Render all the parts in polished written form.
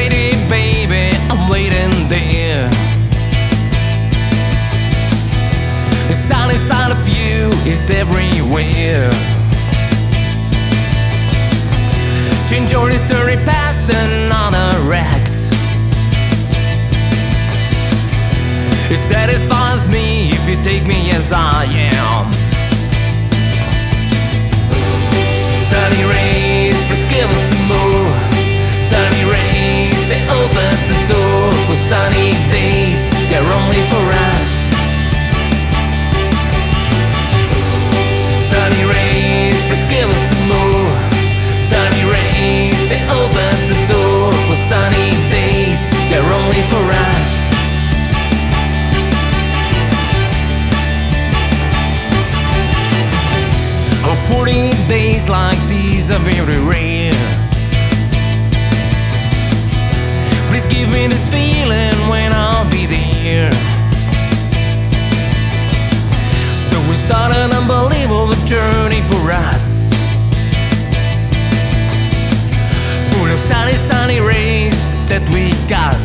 ready, baby, I'm waiting there. The sunny side of you is everywhere. To enjoy the story past another act. It satisfies me if you take me as I am. Sunny rays, please give us some more. Sunny rays, they open the door for sunny days. They're only for us. Sunny rays, please give us some more. Sunny rays, they open the door for sunny days. They're only for us. Oh, 40 days like these are very rare. Please give me this feeling when I'll be there. So we start an unbelievable journey for us. Full of sunny, sunny rays that we got.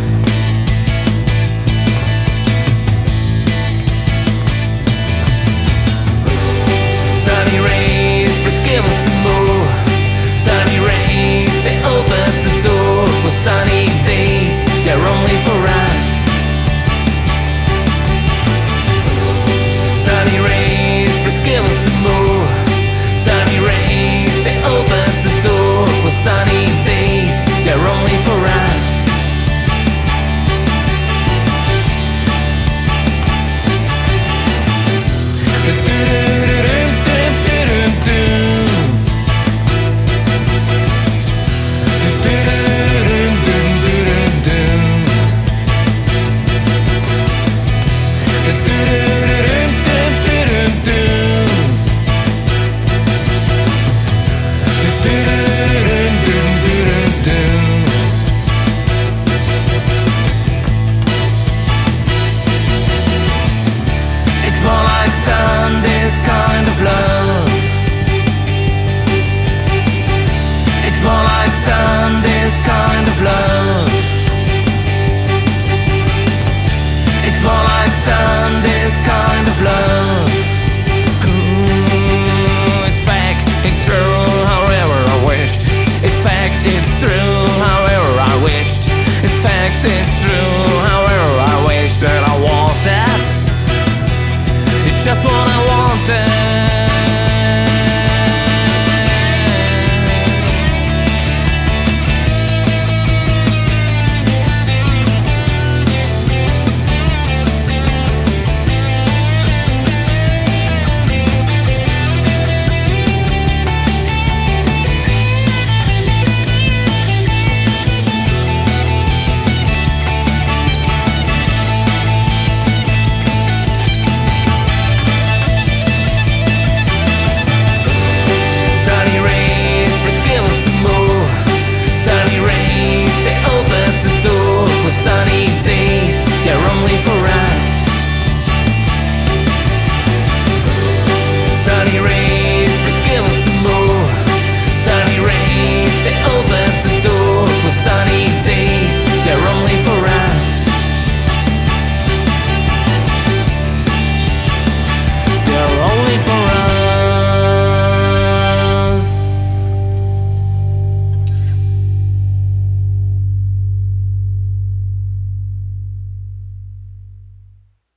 Sunny rays, please give us some more. Sunny rays, they open the door for sunny days. They're only for us. Sunny rays, please give us some more. Sunny rays, they open the door for sunny days. They're only for